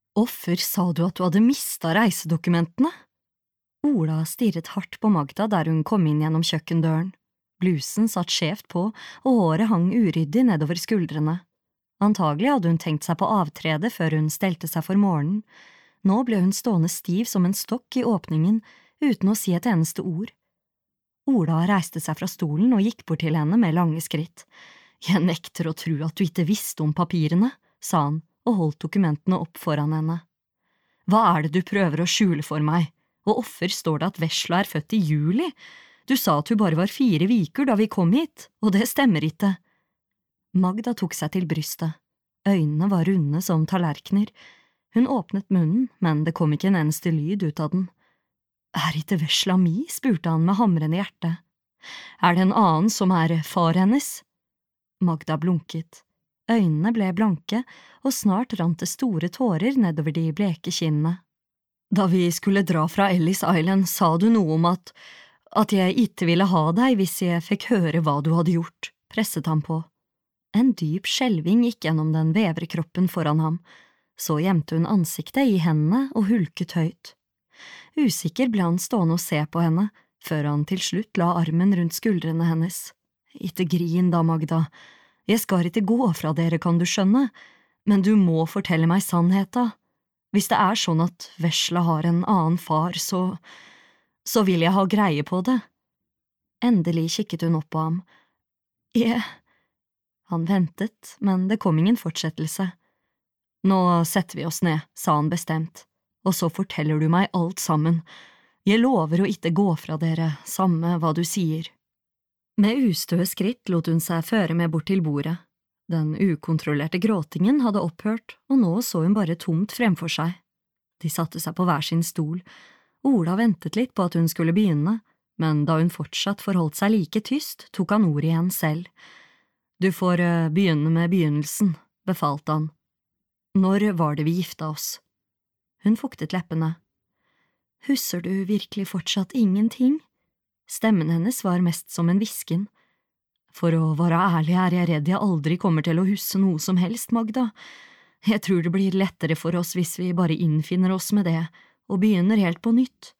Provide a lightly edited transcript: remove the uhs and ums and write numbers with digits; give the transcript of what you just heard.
Hvorfor sa du at du hadde mistet reisedokumentene? Ola stirret hardt på Magda der hun kom inn gjennom kjøkkendøren. Blusen satt skjevt på, og håret hang uryddig nedover skuldrene. Antagelig hadde hun tenkt seg på avtrede før hun stelte seg for morgenen. Nå ble hun stående stiv som en stokk i åpningen, uten å si et eneste ord. Ola reiste seg fra stolen og gikk bort til henne med lange skritt. Jeg nekter å tro at du ikke visste om papirene, sa han og holdt dokumentene opp foran henne. Hva er det du prøver å skjule for meg, og hvorfor står det at Vesla er født i juli? Du sa at hun bare var 4 uker da vi kom hit, og det stemmer ikke. Magda tok seg til brystet. Øynene var runde som tallerkener. Hun åpnet munnen, men det kom ikke en eneste lyd ut av den. Er ikke Vesla mi? Spurte han med hamrende hjerte. Er det en annen som er far hennes? Magda blunket. Øynene ble blanke, og snart rant det store tårer nedover de bleke kinnene. Da vi skulle dra fra Ellis Island, sa du noe om at jeg ikke ville ha deg hvis jeg fikk høre hva du hadde gjort, presset han på. En dyp skjelving gikk gjennom den vevre kroppen foran ham. Så gjemte hun ansiktet i hendene og hulket høyt. Usikker ble han stående og se på henne, før han til slutt la armen rundt skuldrene hennes. Ikke grin da, Magda. Jeg skal ikke gå fra dere, kan du skjønne, men du må fortelle meg sannheten. Hvis det er sånn at Vesla har en annen far, så vil jeg ha greie på det. Endelig kikket hun opp på ham. Han ventet, men det kom ingen fortsettelse. Nå setter vi oss ned, sa han bestemt, og så forteller du meg alt sammen. Jeg lover å ikke gå fra dere, samme hva du sier. Med ustøe skritt lot hun seg føre med bort til bordet. Den ukontrollerte gråtingen hadde opphørt, og nå så hun bare tomt fremfor seg. De satte seg på hver sin stol. Ola ventet litt på at hun skulle begynne, men da hun fortsatt forholdt seg like tyst, tok han ordet igjen selv. Du får begynne med begynnelsen, befalte han. Når var det vi gifta oss? Hun fuktet leppene. Husker du virkelig fortsatt ingenting? Stemmen hennes var mest som en hvisken. For å være ærlig er jeg redd jeg aldri kommer til å huske noe som helst, Magda. Jeg tror det blir lettere for oss hvis vi bare innfinner oss med det, og begynner helt på nytt.